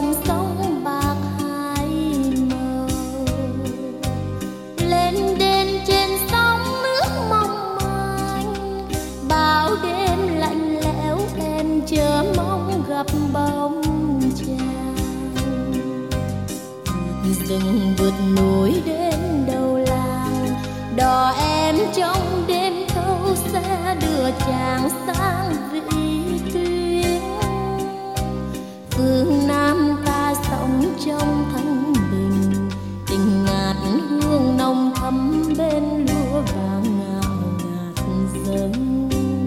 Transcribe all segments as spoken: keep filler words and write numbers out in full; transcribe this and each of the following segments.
dòng sông bạc hai màu. Lên đên trên sóng nước mong manh, bao đêm lạnh lẽo em chờ mong gặp bóng chàng. Vượt rừng vượt núi đến đầu làng, đò em trong đêm thâu sẽ đưa chàng sang vĩ tuyến. Phương Nam ta sống trong thanh bình, tình ngát hương nồng thắm bên lúa vàng ngào ngạt dâng.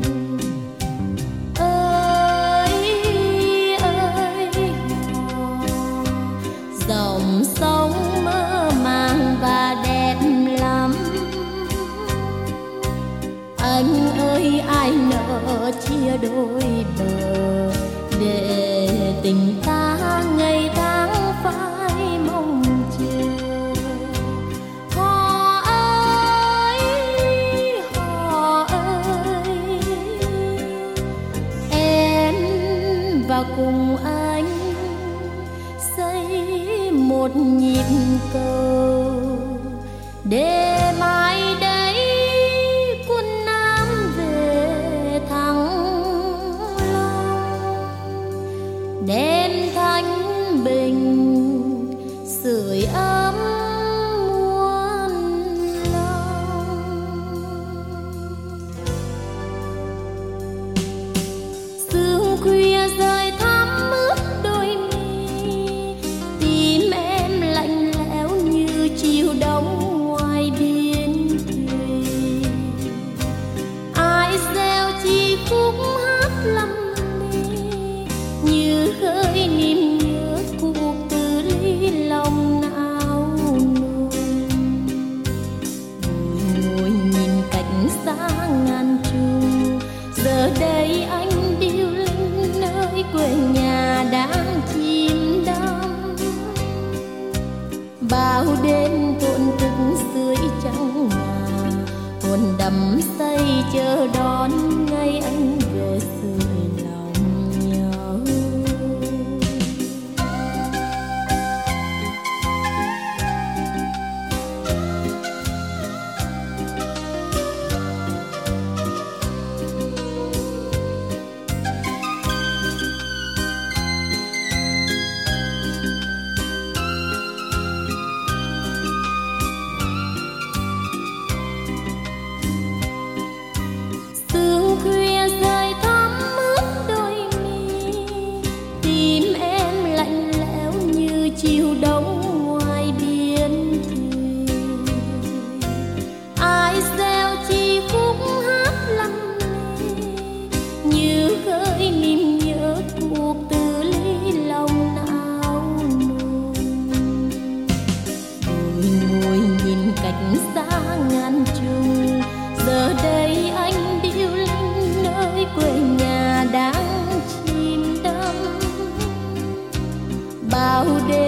Ơi ơi hò, dòng sông mơ màng và đẹp lắm. Anh ơi ai nỡ chia đôi bờ, để tình ta ngày tháng phải mong chờ. Hò ơi hò ơi, em và cùng anh xây một nhịp cầu, để mai đây quân Nam về Thăng Long. Đêm thanh bình sưởi ấm muôn lòng. Sương khuya rơi thắm ướt đôi mi, tim em lạnh lẽo như chiều đông ngoài biên thùy. Ai gieo chi khúc hát lầm như khơi niềm nhớ cuộc từ ly lòng não nùng. Ngồi nhìn cảnh xa ngàn trùng, giờ đây anh điêu linh nơi quê nhà đang chìm đắm. Bao đêm thổn thức dưới trăng ngà, hồn đắm say chờ đón ngày anh về sưởi lòng nhau. Sương khuya rơi thắm ướt đôi mi, tim em lạnh lẽo như chiều đông ngoài biên thùy. Ai gieo chi khúc hát lầm lì, như khơi niềm nhớ cuộc từ ly lòng não nùng. Ngồi ngồi nhìn cảnh xa ngàn trùng, giờ đây anh điêu linh nơi quê nhà đang chìm đắm. Bao đêm